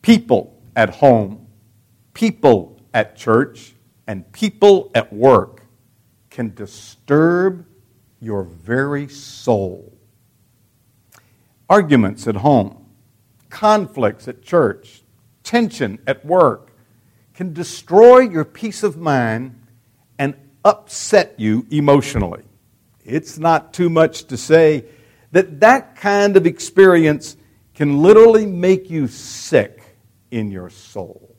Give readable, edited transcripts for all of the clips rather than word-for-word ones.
People at home, people at church, and people at work can disturb your very soul. Arguments at home, conflicts at church, tension at work can destroy your peace of mind and upset you emotionally. It's not too much to say that that kind of experience can literally make you sick in your soul.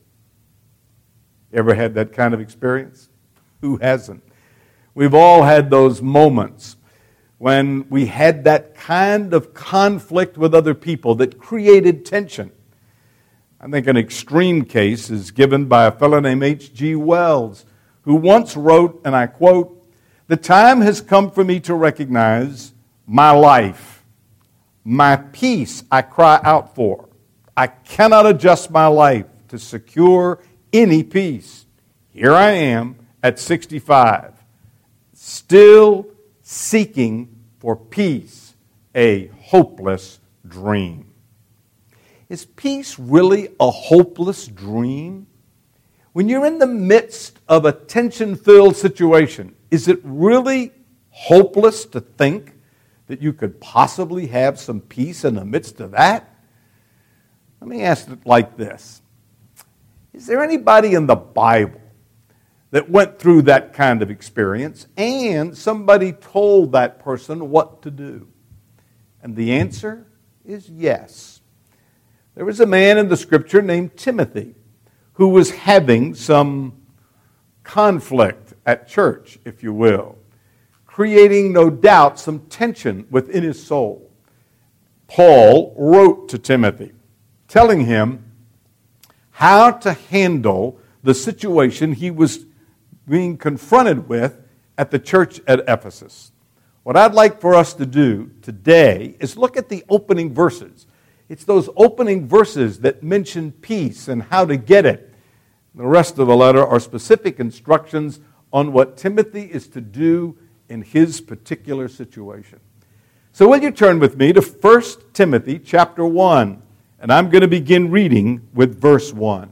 Ever had that kind of experience? Who hasn't? We've all had those moments when we had that kind of conflict with other people that created tension. I think an extreme case is given by a fellow named H.G. Wells, who once wrote, and I quote, "The time has come for me to recognize my life. My peace I cry out for. I cannot adjust my life to secure any peace. Here I am at 65, still seeking for peace, a hopeless dream." Is peace really a hopeless dream? When you're in the midst of a tension-filled situation, is it really hopeless to think that you could possibly have some peace in the midst of that? Let me ask it like this. Is there anybody in the Bible that went through that kind of experience and somebody told that person what to do? And the answer is yes. There was a man in the Scripture named Timothy who was having some conflict at church, if you will, creating, no doubt, some tension within his soul. Paul wrote to Timothy, telling him how to handle the situation he was being confronted with at the church at Ephesus. What I'd like for us to do today is look at the opening verses. It's those opening verses that mention peace and how to get it. The rest of the letter are specific instructions on what Timothy is to do in his particular situation. So will you turn with me to 1 Timothy chapter 1, and I'm going to begin reading with verse 1.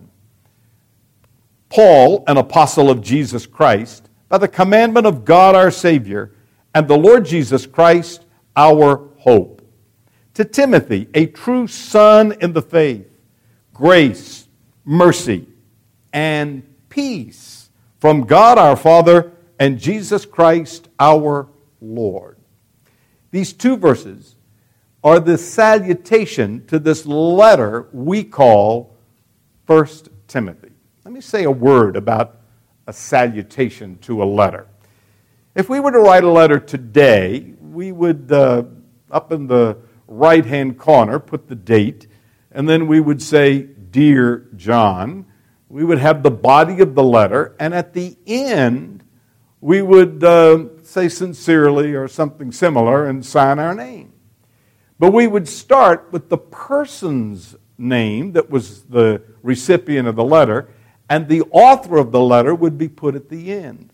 Paul, an apostle of Jesus Christ, by the commandment of God our Savior, and the Lord Jesus Christ, our hope. To Timothy, a true son in the faith, grace, mercy, and peace from God our Father and Jesus Christ our Lord. These two verses are the salutation to this letter we call 1 Timothy. Let me say a word about a salutation to a letter. If we were to write a letter today, we would, up in the right-hand corner, put the date, and then we would say, "Dear John." We would have the body of the letter, and at the end, we would say "sincerely" or something similar and sign our name. But we would start with the person's name that was the recipient of the letter, and the author of the letter would be put at the end.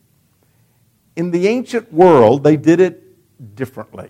In the ancient world, they did it differently.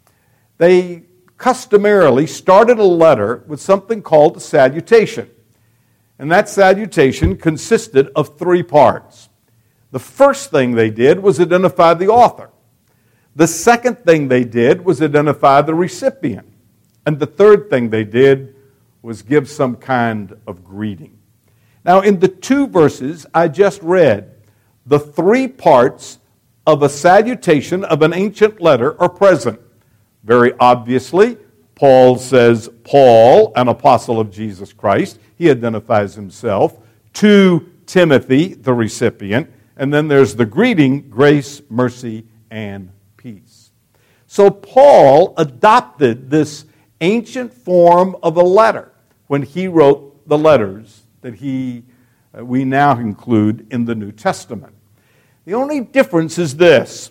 They customarily started a letter with something called a salutation. And that salutation consisted of three parts. The first thing they did was identify the author. The second thing they did was identify the recipient. And the third thing they did was give some kind of greeting. Now, in the two verses I just read, the three parts of a salutation of an ancient letter are present. Very obviously, Paul says, Paul, an apostle of Jesus Christ. He identifies himself. To Timothy, the recipient. And then there's the greeting, grace, mercy, and peace. So Paul adopted this ancient form of a letter when he wrote the letters that we now include in the New Testament. The only difference is this.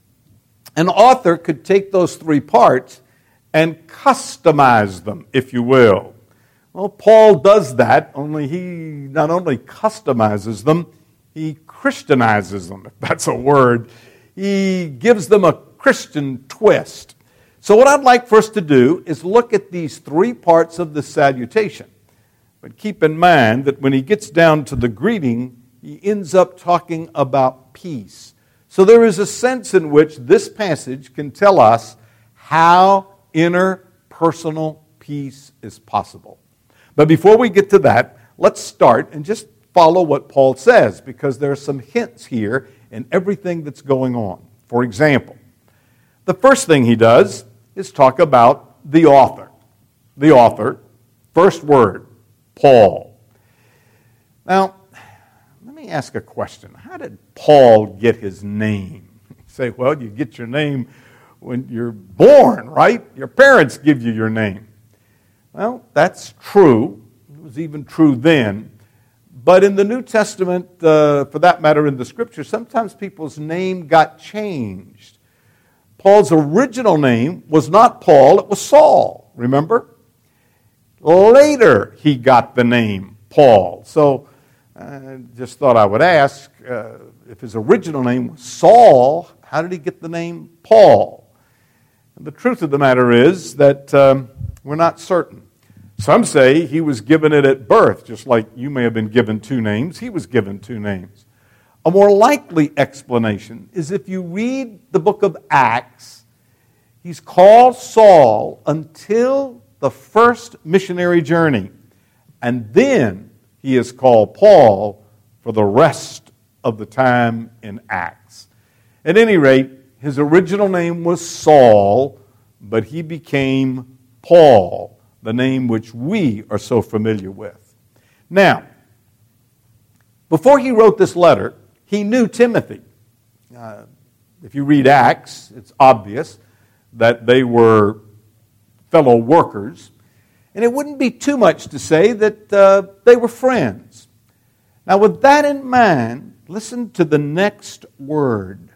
An author could take those three parts and customize them, if you will. Well, Paul does that, only he not only customizes them, he Christianizes them, if that's a word. He gives them a Christian twist. So what I'd like for us to do is look at these three parts of the salutation. But keep in mind that when he gets down to the greeting, he ends up talking about peace. So there is a sense in which this passage can tell us how interpersonal peace is possible. But before we get to that, let's start and just follow what Paul says, because there are some hints here in everything that's going on. For example, the first thing he does is talk about the author. The author, first word, Paul. Now, let me ask a question. How did Paul get his name? You say, well, you get your name when you're born, right? Your parents give you your name. Well, that's true. It was even true then. But in the New Testament, for that matter in the Scripture, sometimes people's name got changed. Paul's original name was not Paul, it was Saul, remember? Later, he got the name Paul. So I just thought I would ask, if his original name was Saul, how did he get the name Paul? And the truth of the matter is that we're not certain. Some say he was given it at birth, just like you may have been given two names. He was given two names. A more likely explanation is if you read the book of Acts, he's called Saul until the first missionary journey. And then he is called Paul for the rest of the time in Acts. At any rate, his original name was Saul, but he became Paul, the name which we are so familiar with. Now, before he wrote this letter, he knew Timothy. If you read Acts, it's obvious that they were fellow workers. And it wouldn't be too much to say that they were friends. Now, with that in mind, listen to the next word.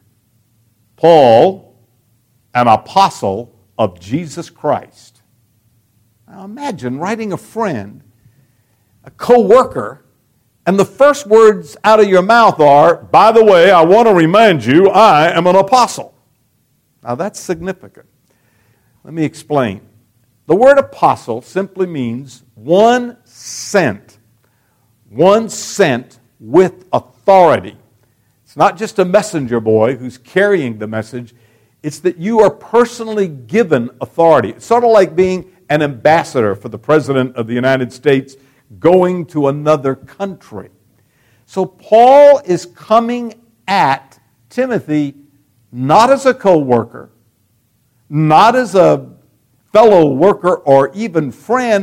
Paul, an apostle of Jesus Christ. Now imagine writing a friend, a co-worker, and the first words out of your mouth are, by the way, I want to remind you, I am an apostle. Now that's significant. Let me explain. The word apostle simply means one sent with authority. It's not just a messenger boy who's carrying the message. It's that you are personally given authority. It's sort of like being an ambassador for the President of the United States going to another country. So Paul is coming at Timothy not as a co-worker, not as a fellow worker or even friend,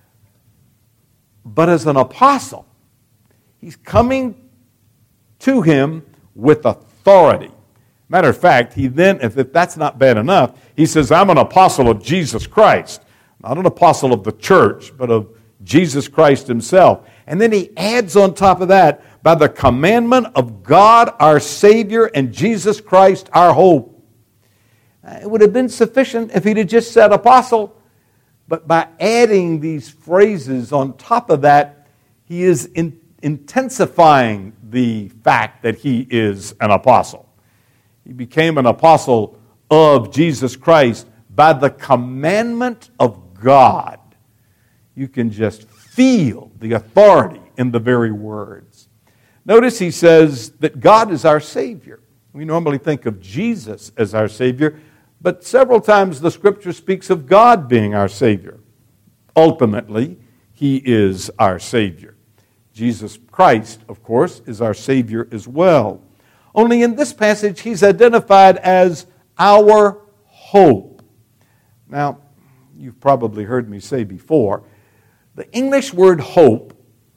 but as an apostle. He's coming to him with authority. Matter of fact, he then, if that's not bad enough, he says, I'm an apostle of Jesus Christ. Not an apostle of the church, but of Jesus Christ himself. And then he adds on top of that, by the commandment of God our Savior and Jesus Christ our hope. It would have been sufficient if he'd have just said apostle, but by adding these phrases on top of that, he is intensifying the fact that he is an apostle. He became an apostle of Jesus Christ by the commandment of God. You can just feel the authority in the very words. Notice he says that God is our Savior. We normally think of Jesus as our Savior, but several times the Scripture speaks of God being our Savior. Ultimately, he is our Savior. Jesus Christ, of course, is our Savior as well. Only in this passage, he's identified as our hope. Now, you've probably heard me say before, the English word hope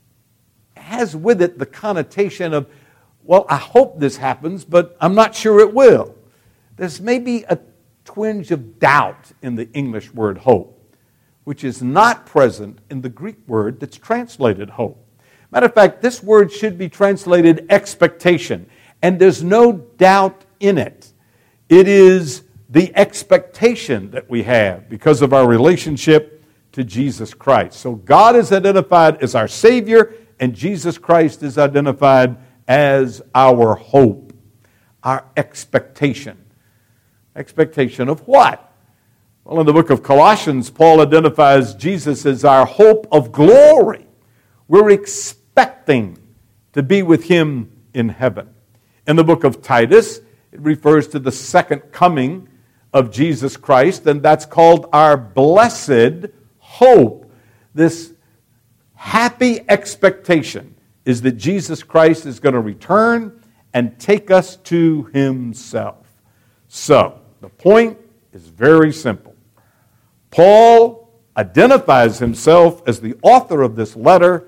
has with it the connotation of, well, I hope this happens, but I'm not sure it will. There's maybe a twinge of doubt in the English word hope, which is not present in the Greek word that's translated hope. Matter of fact, this word should be translated expectation, and there's no doubt in it. It is the expectation that we have because of our relationship to Jesus Christ. So God is identified as our Savior, and Jesus Christ is identified as our hope, our expectation. Expectation of what? Well, in the book of Colossians, Paul identifies Jesus as our hope of glory. We're expecting to be with Him in heaven. In the book of Titus, it refers to the second coming of Jesus Christ, and that's called our blessed hope. This happy expectation is that Jesus Christ is going to return and take us to Himself. So, the point is very simple. Paul identifies himself as the author of this letter,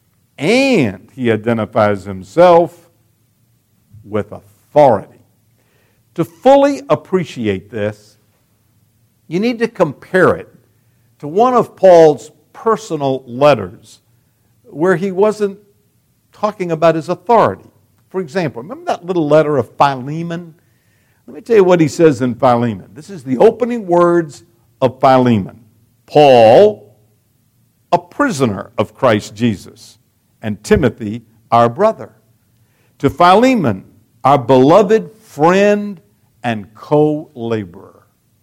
and he identifies himself with authority. To fully appreciate this, you need to compare it to one of Paul's personal letters where he wasn't talking about his authority. For example, remember that little letter of Philemon? Let me tell you what he says in Philemon. This is the opening words of Philemon. Paul, a prisoner of Christ Jesus, and Timothy, our brother. To Philemon, our beloved friend and co-laborer.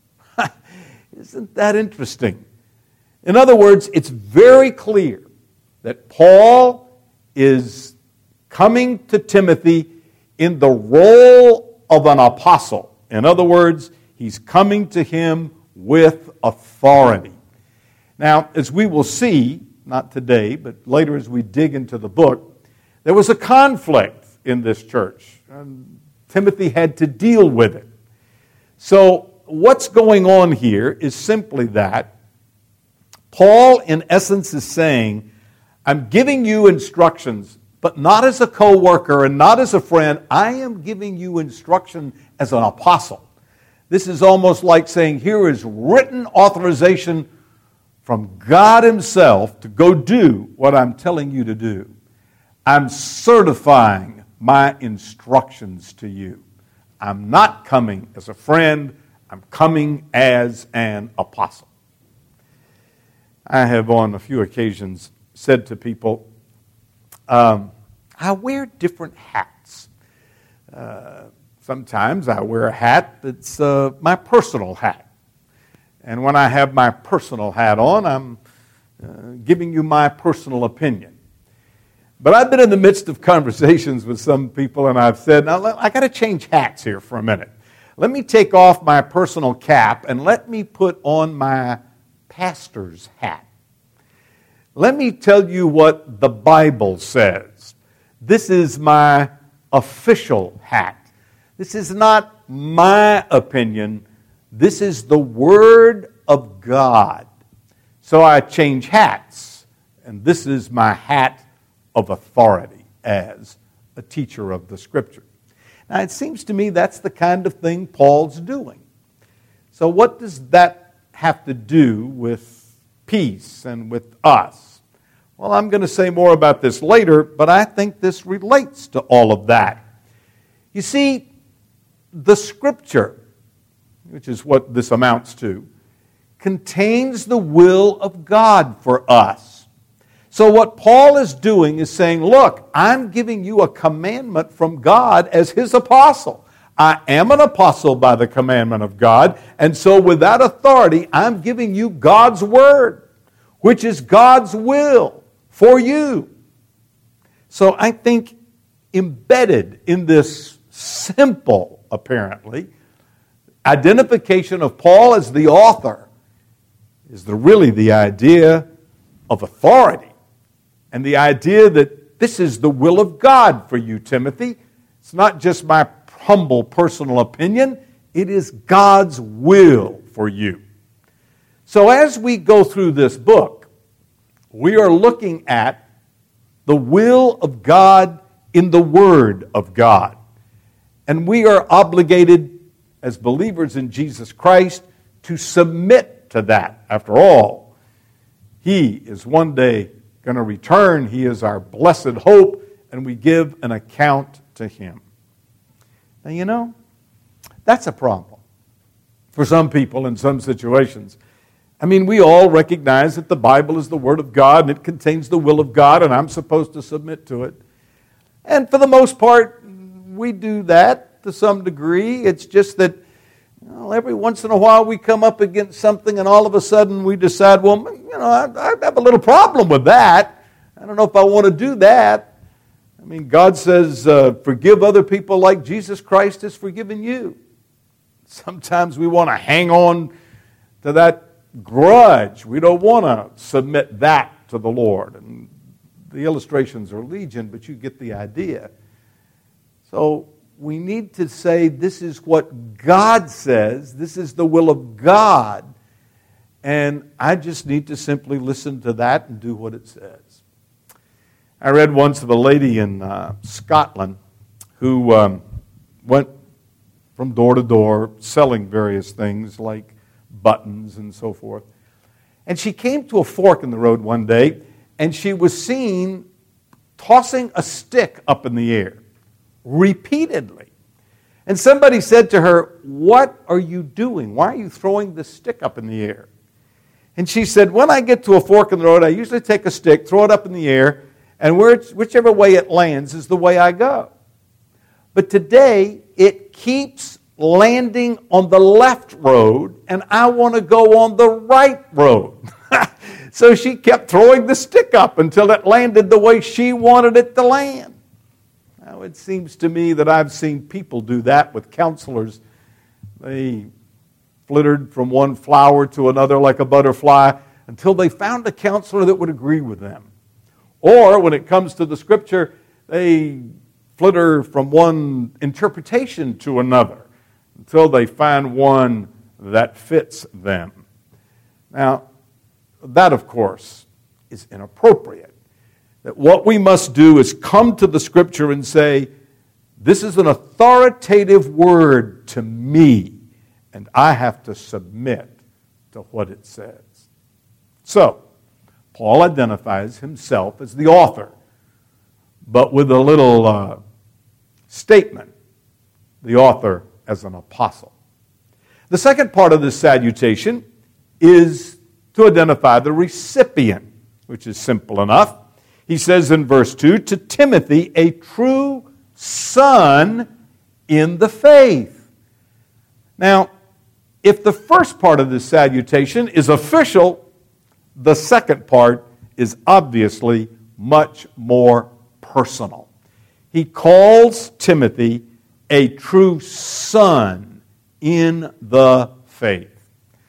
Isn't that interesting? In other words, it's very clear that Paul is coming to Timothy in the role of an apostle. In other words, he's coming to him with authority. Now, as we will see, not today, but later as we dig into the book, there was a conflict in this church. And Timothy had to deal with it. So, what's going on here is simply that Paul, in essence, is saying, I'm giving you instructions, but not as a co-worker and not as a friend. I am giving you instruction as an apostle. This is almost like saying, here is written authorization from God Himself to go do what I'm telling you to do. I'm certifying my instructions to you. I'm not coming as a friend. I'm coming as an apostle. I have on a few occasions said to people, I wear different hats. Sometimes I wear a hat that's my personal hat. And when I have my personal hat on, I'm giving you my personal opinion. But I've been in the midst of conversations with some people, and I've said, now I got to change hats here for a minute. Let me take off my personal cap and let me put on my pastor's hat. Let me tell you what the Bible says. This is my official hat. This is not my opinion. This is the Word of God. So I change hats, and this is my hat of authority as a teacher of the Scripture. Now, it seems to me that's the kind of thing Paul's doing. So what does that have to do with peace and with us? Well, I'm going to say more about this later, but I think this relates to all of that. You see, the Scripture, which is what this amounts to, contains the will of God for us. So what Paul is doing is saying, look, I'm giving you a commandment from God as His apostle. I am an apostle by the commandment of God, and so with that authority, I'm giving you God's word, which is God's will for you. So I think embedded in this simple, apparently, identification of Paul as the author is really the idea of authority and the idea that this is the will of God for you, Timothy. It's not just my humble personal opinion. It is God's will for you. So as we go through this book, we are looking at the will of God in the Word of God. And we are obligated as believers in Jesus Christ to submit to that. After all, He is one day going to return. He is our blessed hope, and we give an account to Him. Now, you know, that's a problem for some people in some situations. I mean, we all recognize that the Bible is the Word of God, and it contains the will of God, and I'm supposed to submit to it. And for the most part, we do that to some degree. It's just that every once in a while we come up against something and all of a sudden we decide, well, I have a little problem with that. I don't know if I want to do that. I mean, God says, forgive other people like Jesus Christ has forgiven you. Sometimes we want to hang on to that grudge. We don't want to submit that to the Lord. And the illustrations are legion, but you get the idea. So we need to say, this is what God says. This is the will of God. And I just need to simply listen to that and do what it says. I read once of a lady in Scotland who went from door to door selling various things like buttons and so forth. And she came to a fork in the road one day, and she was seen tossing a stick up in the air repeatedly. And somebody said to her, "What are you doing? Why are you throwing this stick up in the air?" And she said, "When I get to a fork in the road, I usually take a stick, throw it up in the air, and whichever way it lands is the way I go. But today, it keeps landing on the left road, and I want to go on the right road." So she kept throwing the stick up until it landed the way she wanted it to land. Now, it seems to me that I've seen people do that with counselors. They flittered from one flower to another like a butterfly until they found a counselor that would agree with them. Or when it comes to the Scripture, they flitter from one interpretation to another until they find one that fits them. Now, that, of course, is inappropriate. That what we must do is come to the Scripture and say, this is an authoritative word to me, and I have to submit to what it says. So, Paul identifies himself as the author, but with a little statement, the author as an apostle. The second part of this salutation is to identify the recipient, which is simple enough. He says in verse 2, to Timothy, a true son in the faith. Now, if the first part of this salutation is official, the second part is obviously much more personal. He calls Timothy a true son in the faith.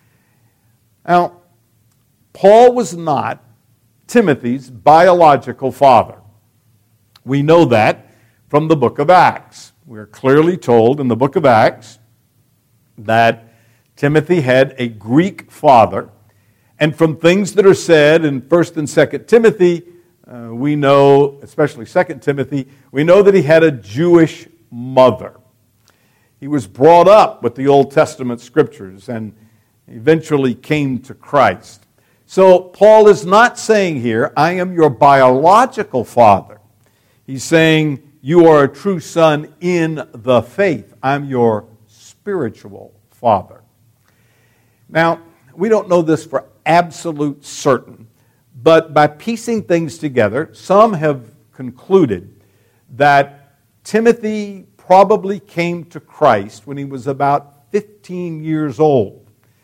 Now, Paul was not Timothy's biological father. We know that from the book of Acts. We're clearly told in the book of Acts that Timothy had a Greek father. And from things that are said in 1st and 2nd Timothy, we know, especially 2nd Timothy, we know that he had a Jewish mother. He was brought up with the Old Testament scriptures and eventually came to Christ. So Paul is not saying here, I am your biological father. He's saying, you are a true son in the faith. I'm your spiritual father. Now, we don't know this for absolute certain, but by piecing things together, some have concluded that Timothy probably came to Christ when he was about 15 years old.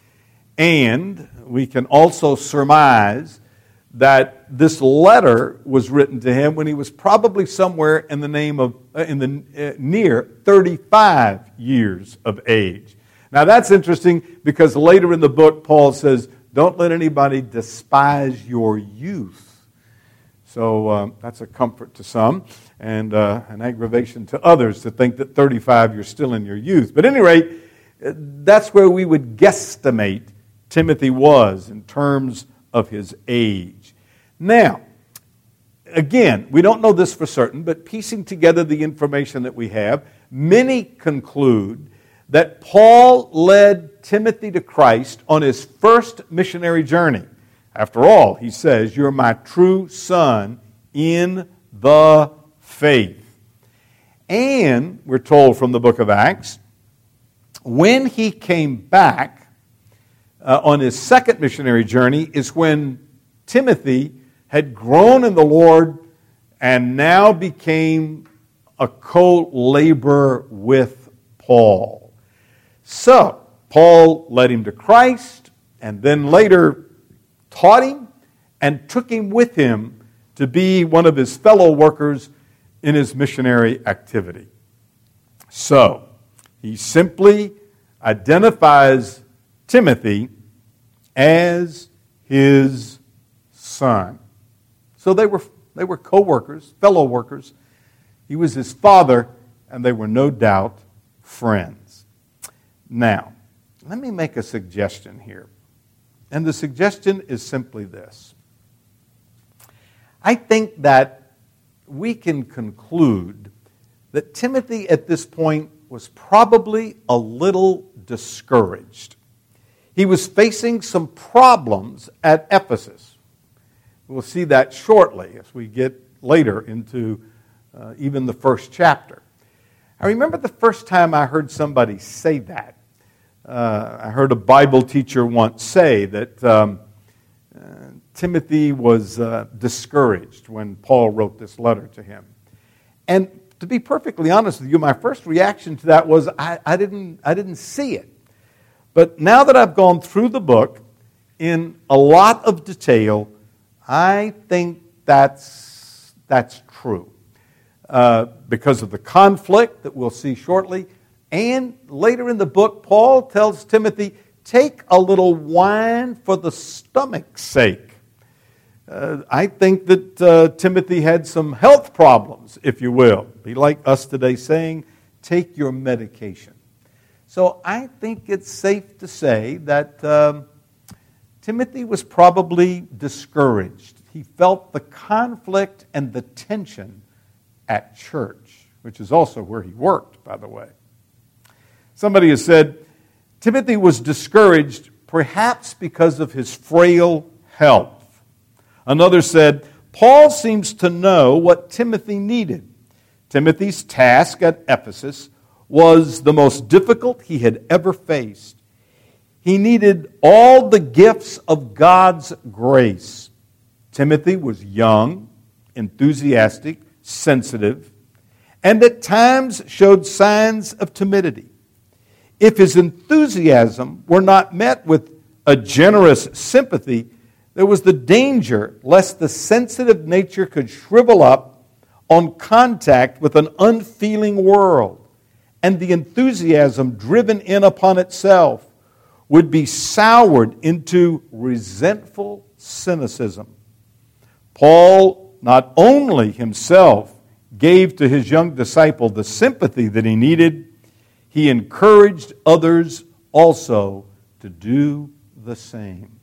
And we can also surmise that this letter was written to him when he was probably somewhere in the near 35 years of age. Now that's interesting because later in the book Paul says, don't let anybody despise your youth. So that's a comfort to some and an aggravation to others to think that 35 you're still in your youth. But at any rate, that's where we would guesstimate Timothy was in terms of his age. Now, again, we don't know this for certain, but piecing together the information that we have, many conclude that Paul led Timothy to Christ on his first missionary journey. After all, he says, you're my true son in the faith. And we're told from the book of Acts, when he came back on his second missionary journey is when Timothy had grown in the Lord and now became a co-laborer with Paul. So, Paul led him to Christ and then later taught him and took him with him to to be one of his fellow workers in his missionary activity. So, he simply identifies Timothy as his son. So they were co-workers, fellow workers. He was his father, and they were no doubt friends. Now, let me make a suggestion here. And the suggestion is simply this. I think that we can conclude that Timothy at this point was probably a little discouraged. He was facing some problems at Ephesus. We'll see that shortly as we get later into even the first chapter. I remember the first time I heard somebody say that. I heard a Bible teacher once say that Timothy was discouraged when Paul wrote this letter to him. And to be perfectly honest with you, my first reaction to that was I didn't see it. But now that I've gone through the book in a lot of detail, I think that's true. Because of the conflict that we'll see shortly. And later in the book, Paul tells Timothy, take a little wine for the stomach's sake. I think that Timothy had some health problems, if you will. Be like us today saying, take your medication. So I think it's safe to say that Timothy was probably discouraged. He felt the conflict and the tension at church, which is also where he worked, by the way. Somebody has said, Timothy was discouraged perhaps because of his frail health. Another said, Paul seems to know what Timothy needed. Timothy's task at Ephesus was the most difficult he had ever faced. He needed all the gifts of God's grace. Timothy was young, enthusiastic, sensitive, and at times showed signs of timidity. If his enthusiasm were not met with a generous sympathy, there was the danger lest the sensitive nature could shrivel up on contact with an unfeeling world, and the enthusiasm driven in upon itself would be soured into resentful cynicism. Paul not only himself gave to his young disciple the sympathy that he needed, he encouraged others also to do the same.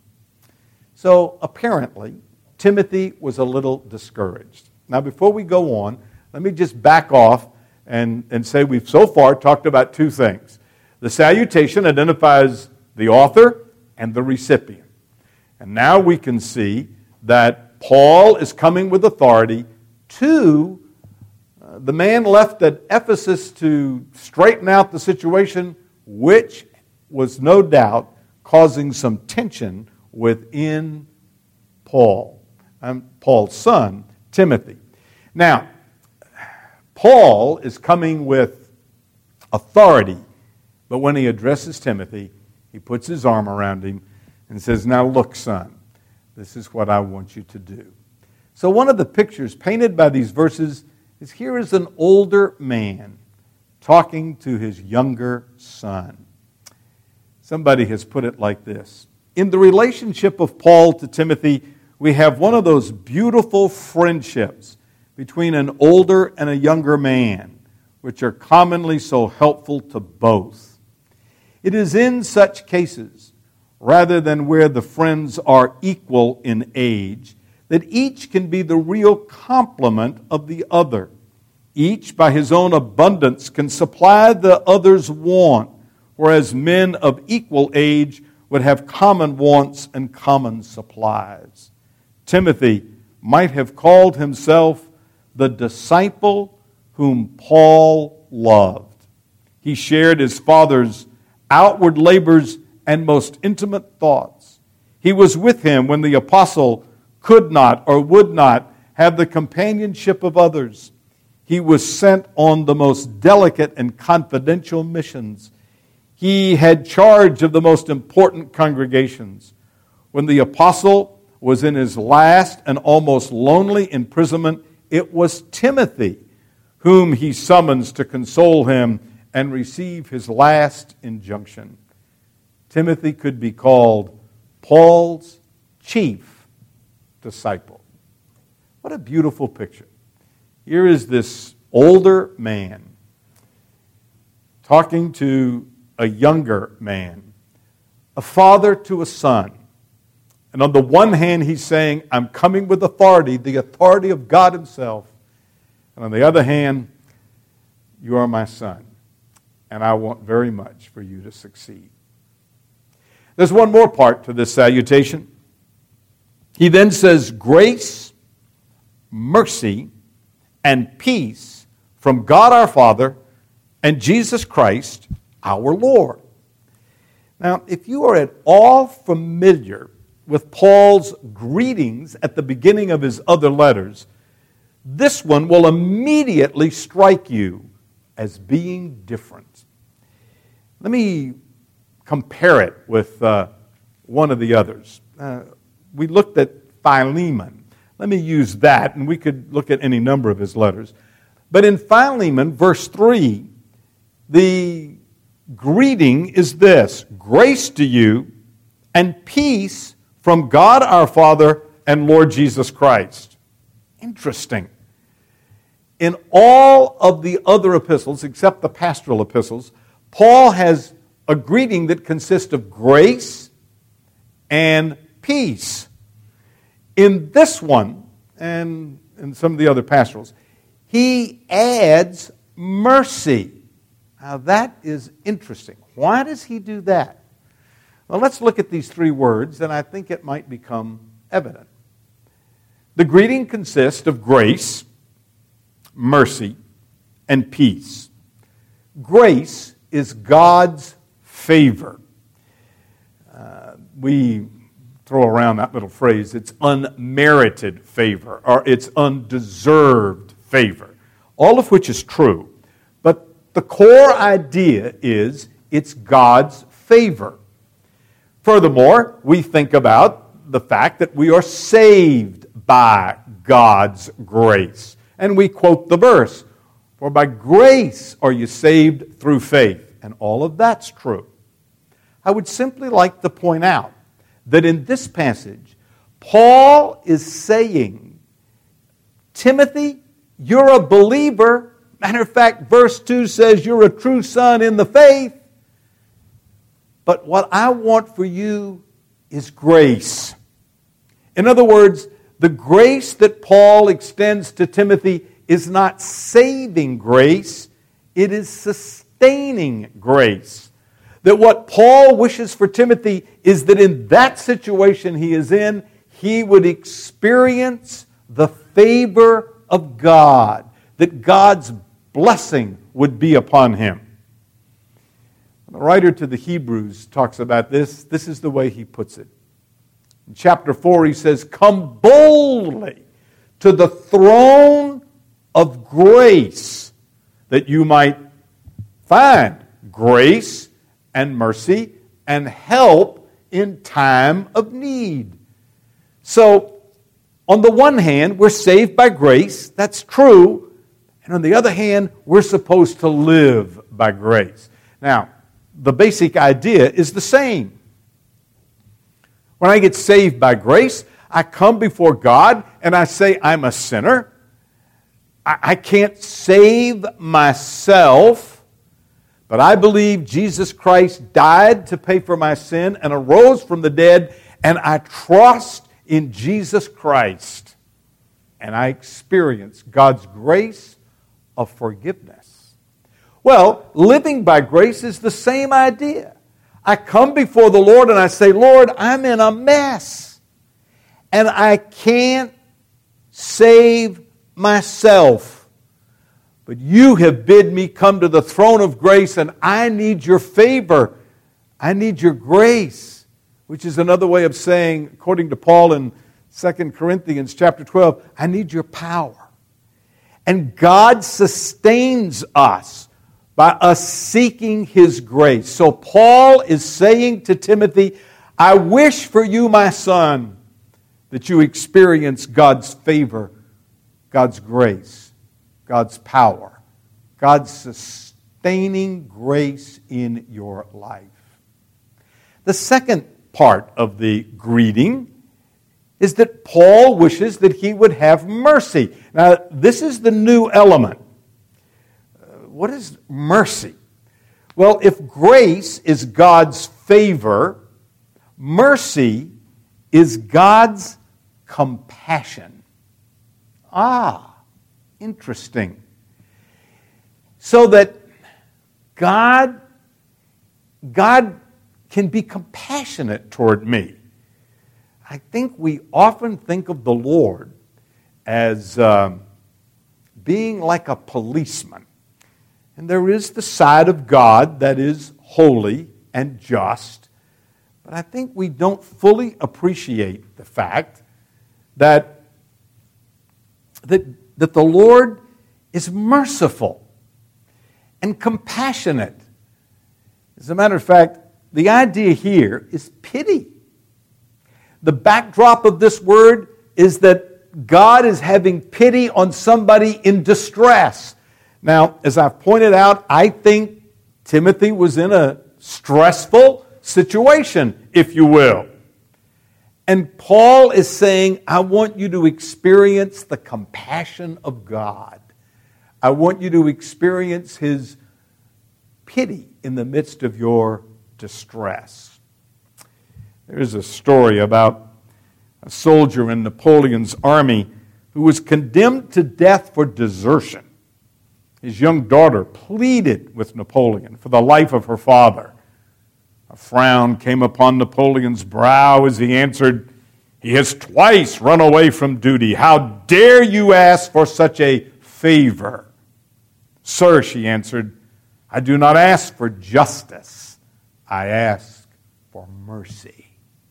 So apparently, Timothy was a little discouraged. Now, before we go on, let me just back off and say we've so far talked about two things. The salutation identifies the author and the recipient. And now we can see that Paul is coming with authority to the man left at Ephesus to straighten out the situation, which was no doubt causing some tension within Paul, Paul's son, Timothy. Now, Paul is coming with authority, but when he addresses Timothy, he puts his arm around him and says, now look, son, this is what I want you to do. So one of the pictures painted by these verses is here is an older man talking to his younger son. Somebody has put it like this. In the relationship of Paul to Timothy, we have one of those beautiful friendships between an older and a younger man, which are commonly so helpful to both. It is in such cases, rather than where the friends are equal in age, that each can be the real complement of the other. Each, by his own abundance, can supply the other's want, whereas men of equal age would have common wants and common supplies. Timothy might have called himself the disciple whom Paul loved. He shared his father's outward labors and most intimate thoughts. He was with him when the apostle could not or would not have the companionship of others. He was sent on the most delicate and confidential missions. He had charge of the most important congregations. When the apostle was in his last and almost lonely imprisonment, it was Timothy whom he summons to console him and receive his last injunction. Timothy could be called Paul's chief disciple. What a beautiful picture. Here is this older man talking to a younger man, a father to a son. And on the one hand, he's saying, I'm coming with authority, the authority of God himself. And on the other hand, you are my son, and I want very much for you to succeed. There's one more part to this salutation. He then says, grace, mercy, and peace from God our Father and Jesus Christ our Lord. Now, if you are at all familiar with Paul's greetings at the beginning of his other letters, this one will immediately strike you as being different. Let me compare it with one of the others. We looked at Philemon. Let me use that, and we could look at any number of his letters. But in Philemon, verse 3, the greeting is this: grace to you and peace from God our Father and Lord Jesus Christ. Interesting. In all of the other epistles, except the pastoral epistles, Paul has a greeting that consists of grace and peace. In this one, and in some of the other pastorals, he adds mercy. Now that is interesting. Why does he do that? Well, let's look at these three words, and I think it might become evident. The greeting consists of grace, mercy, and peace. Grace is God's favor. We throw around that little phrase, it's unmerited favor, or it's undeserved favor, all of which is true. But the core idea is it's God's favor. Furthermore, we think about the fact that we are saved by God's grace. And we quote the verse, for by grace are you saved through faith. And all of that's true. I would simply like to point out that in this passage, Paul is saying, Timothy, you're a believer. Matter of fact, verse 2 says you're a true son in the faith. But what I want for you is grace. In other words, the grace that Paul extends to Timothy is not saving grace, it is sustaining grace. That what Paul wishes for Timothy is that in that situation he is in, he would experience the favor of God, that God's blessing would be upon him. The writer to the Hebrews talks about this. This is the way he puts it. In chapter 4, he says, come boldly to the throne of grace, that you might find grace and mercy and help in time of need. So, on the one hand, we're saved by grace. That's true. And on the other hand, we're supposed to live by grace. Now, the basic idea is the same. When I get saved by grace, I come before God and I say I'm a sinner. I can't save myself, but I believe Jesus Christ died to pay for my sin and arose from the dead, and I trust in Jesus Christ, and I experience God's grace of forgiveness. Well, living by grace is the same idea. I come before the Lord and I say, Lord, I'm in a mess, and I can't save myself. But you have bid me come to the throne of grace, and I need your favor. I need your grace, which is another way of saying, according to Paul in 2 Corinthians chapter 12, I need your power. And God sustains us by us seeking His grace. So Paul is saying to Timothy, I wish for you, my son, that you experience God's favor, God's grace, God's power, God's sustaining grace in your life. The second part of the greeting is that Paul wishes that he would have mercy. Now, this is the new element. What is mercy? Well, if grace is God's favor, mercy is God's compassion. Interesting. So that God can be compassionate toward me. I think we often think of the Lord as being like a policeman. And there is the side of God that is holy and just. But I think we don't fully appreciate the fact that the Lord is merciful and compassionate. As a matter of fact, the idea here is pity. The backdrop of this word is that God is having pity on somebody in distress. Now, as I've pointed out, I think Timothy was in a stressful situation, if you will. And Paul is saying, I want you to experience the compassion of God. I want you to experience His pity in the midst of your distress. There is a story about a soldier in Napoleon's army who was condemned to death for desertion. His young daughter pleaded with Napoleon for the life of her father. A frown came upon Napoleon's brow as he answered, "He has twice run away from duty. How dare you ask for such a favor?" "Sir," she answered, "I do not ask for justice. I ask for mercy."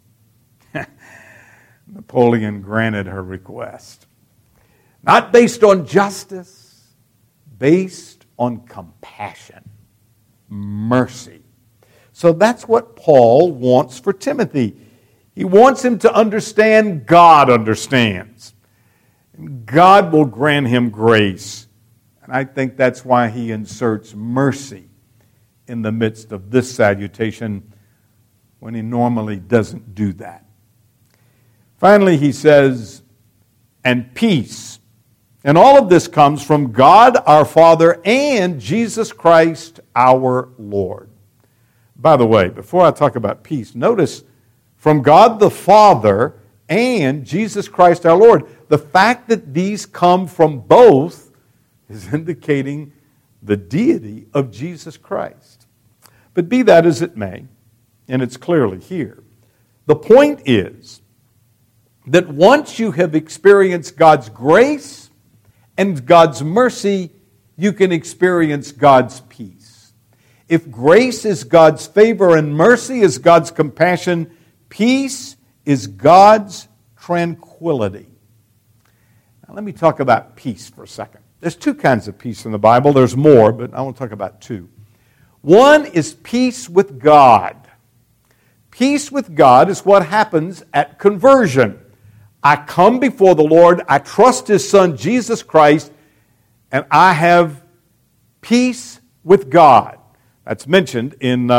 Napoleon granted her request. Not based on justice, based on compassion, mercy. So that's what Paul wants for Timothy. He wants him to understand God understands. God will grant him grace. And I think that's why he inserts mercy in the midst of this salutation when he normally doesn't do that. Finally, he says, and peace. And all of this comes from God our Father and Jesus Christ our Lord. By the way, before I talk about peace, notice from God the Father and Jesus Christ our Lord. The fact that these come from both is indicating the deity of Jesus Christ. But be that as it may, and it's clearly here, the point is that once you have experienced God's grace and God's mercy, you can experience God's peace. If grace is God's favor and mercy is God's compassion, peace is God's tranquility. Now let me talk about peace for a second. There's two kinds of peace in the Bible. There's more, but I want to talk about two. One is peace with God. Peace with God is what happens at conversion. I come before the Lord, I trust His Son, Jesus Christ, and I have peace with God. That's mentioned in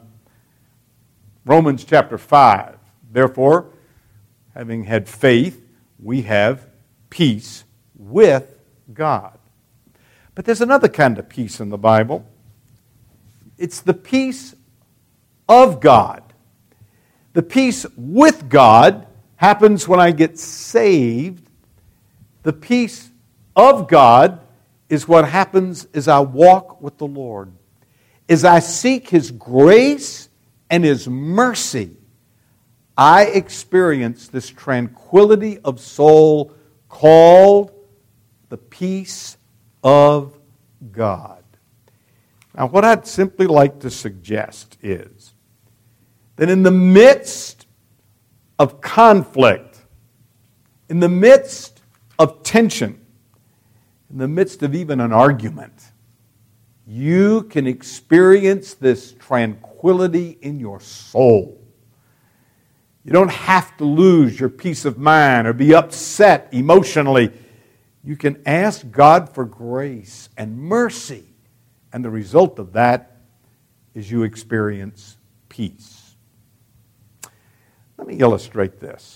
Romans chapter 5. Therefore, having had faith, we have peace with God. But there's another kind of peace in the Bible. It's the peace of God. The peace with God happens when I get saved. The peace of God is what happens as I walk with the Lord. As I seek His grace and His mercy, I experience this tranquility of soul called the peace of God. Now, what I'd simply like to suggest is that in the midst of conflict, in the midst of tension, in the midst of even an argument, you can experience this tranquility in your soul. You don't have to lose your peace of mind or be upset emotionally. You can ask God for grace and mercy, and the result of that is you experience peace. Let me illustrate this.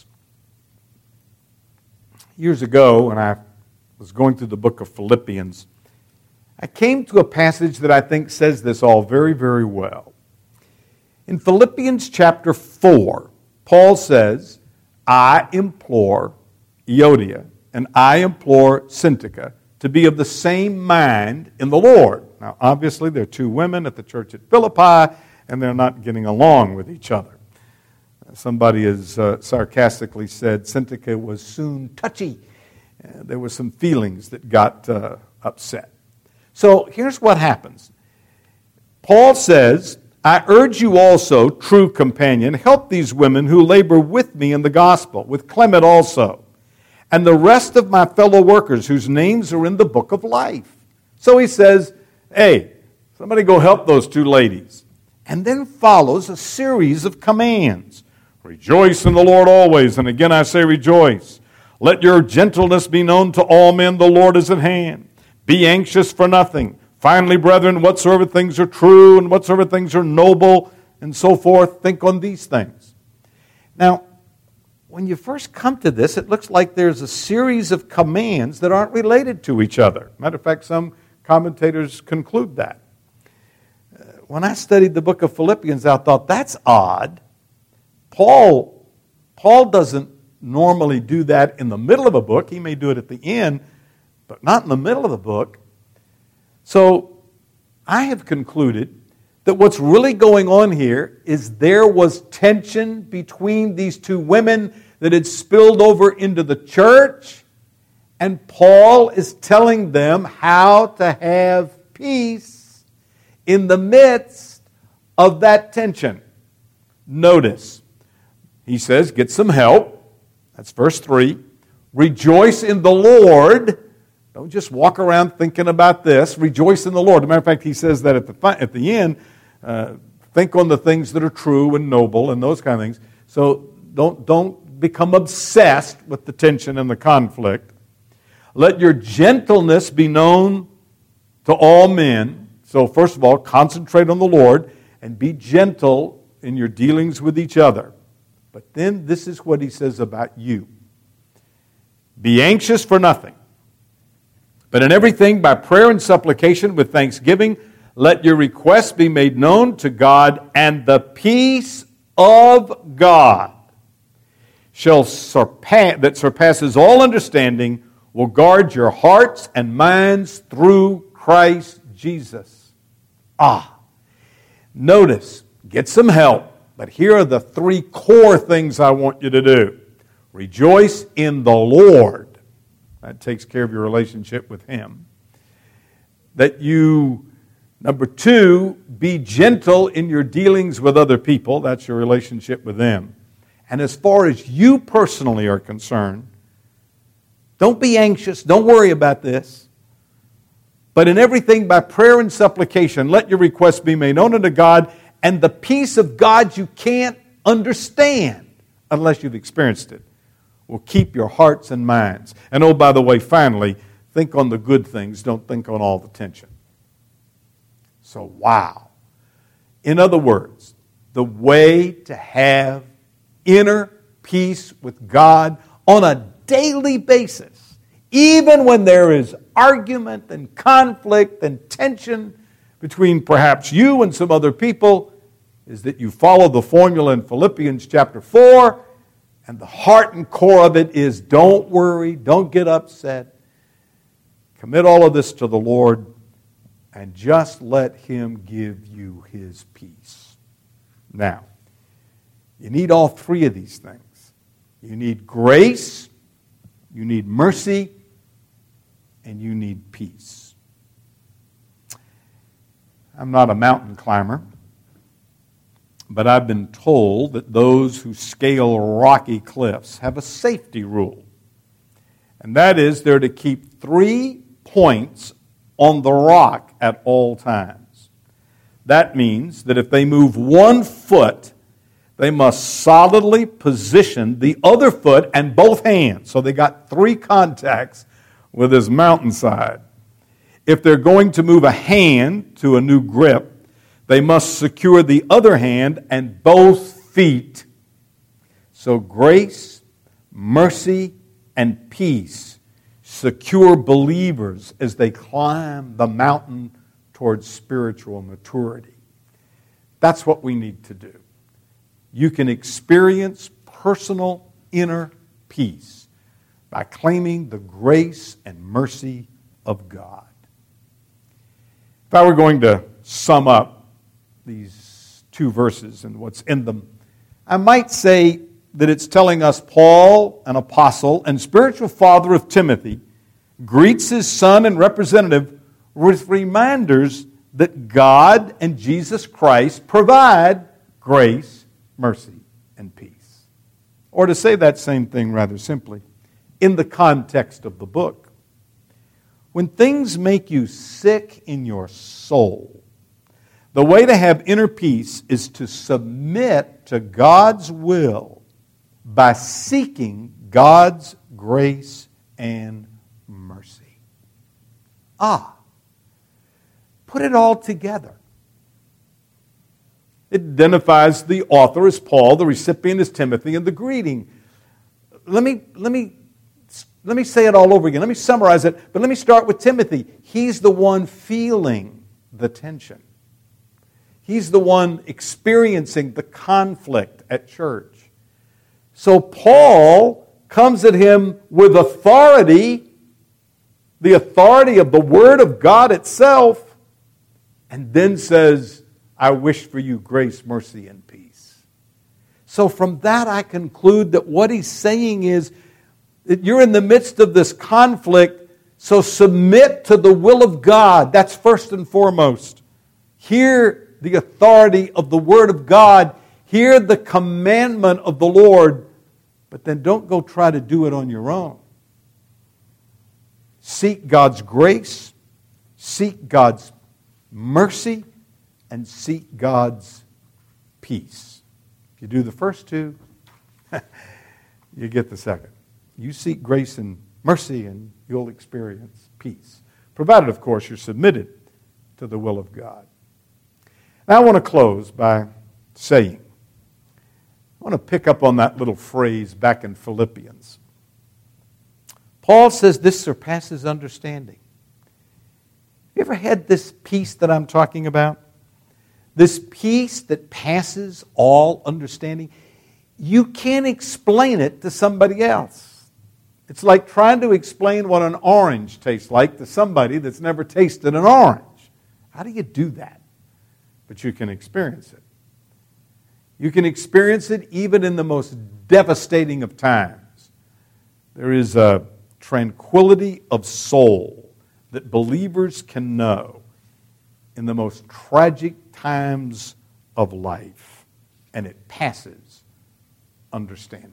Years ago, when I was going through the book of Philippians, I came to a passage that I think says this all very, very well. In Philippians chapter 4, Paul says, I implore Euodia and I implore Syntyche to be of the same mind in the Lord. Now, obviously, there are two women at the church at Philippi, and they're not getting along with each other. Somebody has sarcastically said Syntyche was soon touchy. There were some feelings that got upset. So here's what happens. Paul says, I urge you also, true companion, help these women who labor with me in the gospel, with Clement also, and the rest of my fellow workers whose names are in the book of life. So he says, hey, somebody go help those two ladies. And then follows a series of commands. Rejoice in the Lord always, and again I say rejoice. Let your gentleness be known to all men, the Lord is at hand. Be anxious for nothing. Finally, brethren, whatsoever things are true and whatsoever things are noble and so forth, think on these things. Now, when you first come to this, it looks like there's a series of commands that aren't related to each other. Matter of fact, some commentators conclude that. When I studied the book of Philippians, I thought, that's odd. Paul doesn't normally do that in the middle of a book. He may do it at the end, but not in the middle of the book. So I have concluded that what's really going on here is there was tension between these two women that had spilled over into the church, and Paul is telling them how to have peace in the midst of that tension. Notice, he says, get some help. That's verse 3. Rejoice in the Lord. Don't just walk around thinking about this. Rejoice in the Lord. As a matter of fact, he says that at the end, think on the things that are true and noble and those kind of things. So don't become obsessed with the tension and the conflict. Let your gentleness be known to all men. So first of all, concentrate on the Lord and be gentle in your dealings with each other. But then this is what he says about you. Be anxious for nothing, but in everything by prayer and supplication with thanksgiving, let your requests be made known to God, and the peace of God that surpasses all understanding will guard your hearts and minds through Christ Jesus. Notice, get some help. But here are the three core things I want you to do. Rejoice in the Lord. That takes care of your relationship with Him. That you, number 2, be gentle in your dealings with other people. That's your relationship with them. And as far as you personally are concerned, don't be anxious. Don't worry about this. But in everything by prayer and supplication, let your requests be made known unto God, and the peace of God you can't understand unless you've experienced it will keep your hearts and minds. And oh, by the way, finally, think on the good things. Don't think on all the tension. So, wow. In other words, the way to have inner peace with God on a daily basis, even when there is argument and conflict and tension between perhaps you and some other people, is that you follow the formula in Philippians chapter 4, and the heart and core of it is don't worry, don't get upset. Commit all of this to the Lord and just let Him give you His peace. Now, you need all three of these things. You need grace, you need mercy, and you need peace. I'm not a mountain climber, but I've been told that those who scale rocky cliffs have a safety rule. And that is they're to keep 3 points on the rock at all times. That means that if they move 1 foot, they must solidly position the other foot and both hands. So they got 3 contacts with this mountainside. If they're going to move a hand to a new grip, they must secure the other hand and both feet. So grace, mercy, and peace secure believers as they climb the mountain towards spiritual maturity. That's what we need to do. You can experience personal inner peace by claiming the grace and mercy of God. If I were going to sum up these 2 verses and what's in them, I might say that it's telling us Paul, an apostle and spiritual father of Timothy, greets his son and representative with reminders that God and Jesus Christ provide grace, mercy, and peace. Or to say that same thing rather simply, in the context of the book, when things make you sick in your soul, the way to have inner peace is to submit to God's will by seeking God's grace and mercy. Put it all together. It identifies the author as Paul, the recipient as Timothy, and the greeting. Let me say it all over again. Let me summarize it, but let me start with Timothy. He's the one feeling the tension. He's the one experiencing the conflict at church. So Paul comes at him with authority, the authority of the Word of God itself, and then says, I wish for you grace, mercy, and peace. So from that I conclude that what he's saying is that you're in the midst of this conflict, so submit to the will of God. That's first and foremost. Hear the authority of the Word of God. Hear the commandment of the Lord. But then don't go try to do it on your own. Seek God's grace. Seek God's mercy. And seek God's peace. If you do the first 2, you get the second. You seek grace and mercy and you'll experience peace. Provided, of course, you're submitted to the will of God. Now I want to close by saying, I want to pick up on that little phrase back in Philippians. Paul says this surpasses understanding. You ever had this peace that I'm talking about? This peace that passes all understanding? You can't explain it to somebody else. It's like trying to explain what an orange tastes like to somebody that's never tasted an orange. How do you do that? But you can experience it. You can experience it even in the most devastating of times. There is a tranquility of soul that believers can know in the most tragic times of life, and it passes understanding.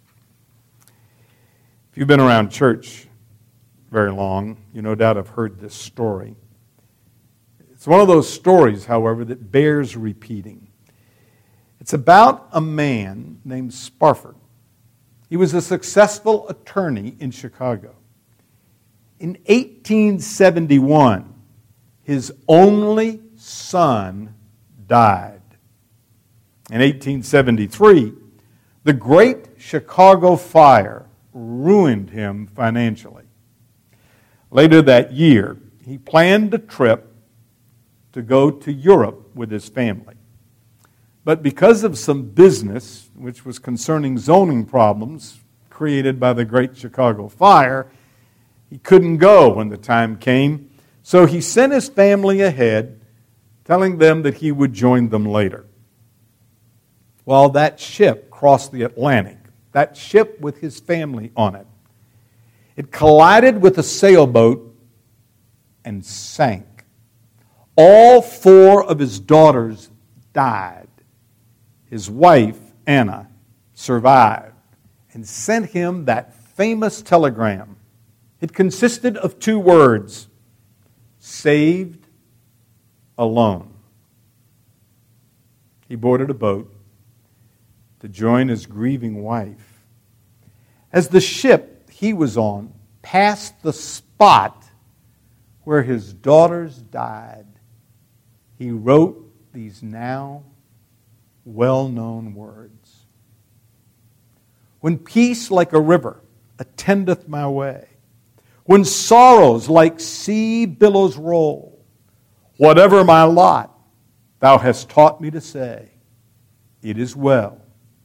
If you've been around church very long, you no doubt have heard this story. It's one of those stories, however, that bears repeating. It's about a man named Sparford. He was a successful attorney in Chicago. In 1871, his only son died. In 1873, the Great Chicago Fire ruined him financially. Later that year, he planned a trip to go to Europe with his family. But because of some business, which was concerning zoning problems created by the Great Chicago Fire, he couldn't go when the time came. So he sent his family ahead, telling them that he would join them later. Well, that ship crossed the Atlantic, that ship with his family on it. It collided with a sailboat and sank. All 4 of his daughters died. His wife, Anna, survived and sent him that famous telegram. It consisted of 2 words, saved alone. He boarded a boat, to join his grieving wife. As the ship he was on passed the spot where his daughters died, he wrote these now well-known words. When peace like a river attendeth my way, when sorrows like sea billows roll, whatever my lot, thou hast taught me to say, it is well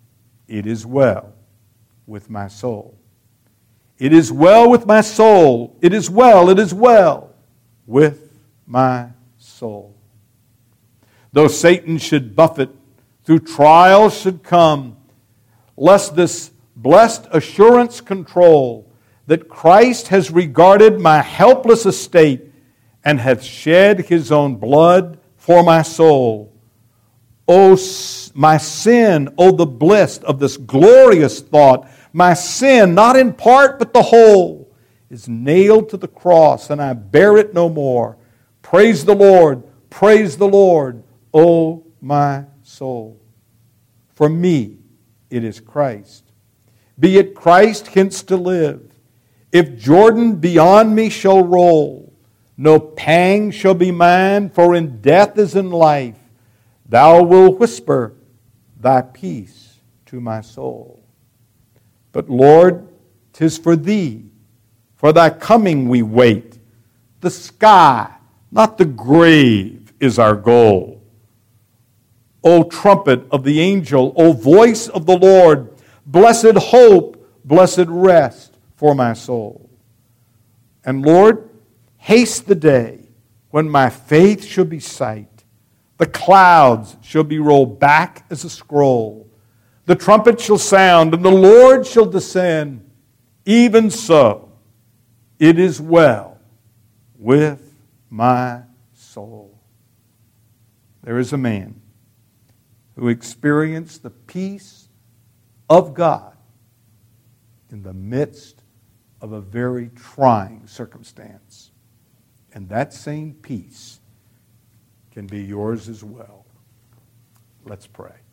with my soul. It is well with my soul. It is well with my soul. Though Satan should buffet, through trials should come, lest this blessed assurance control that Christ has regarded my helpless estate and hath shed his own blood for my soul. O my sin, O the bliss of this glorious thought, my sin, not in part but the whole, is nailed to the cross, and I bear it no more. Praise the Lord, O my soul. For me it is Christ. Be it Christ hence to live. If Jordan beyond me shall roll, no pang shall be mine, for in death as in life, thou wilt whisper thy peace to my soul. But Lord, 'tis for thee, for thy coming we wait. The sky, not the grave, is our goal. O trumpet of the angel, O voice of the Lord, blessed hope, blessed rest for my soul. And Lord, haste the day when my faith shall be sight. The clouds shall be rolled back as a scroll. The trumpet shall sound, and the Lord shall descend. Even so, it is well with my soul. There is a man who experienced the peace of God in the midst of a very trying circumstance. And that same peace can be yours as well. Let's pray.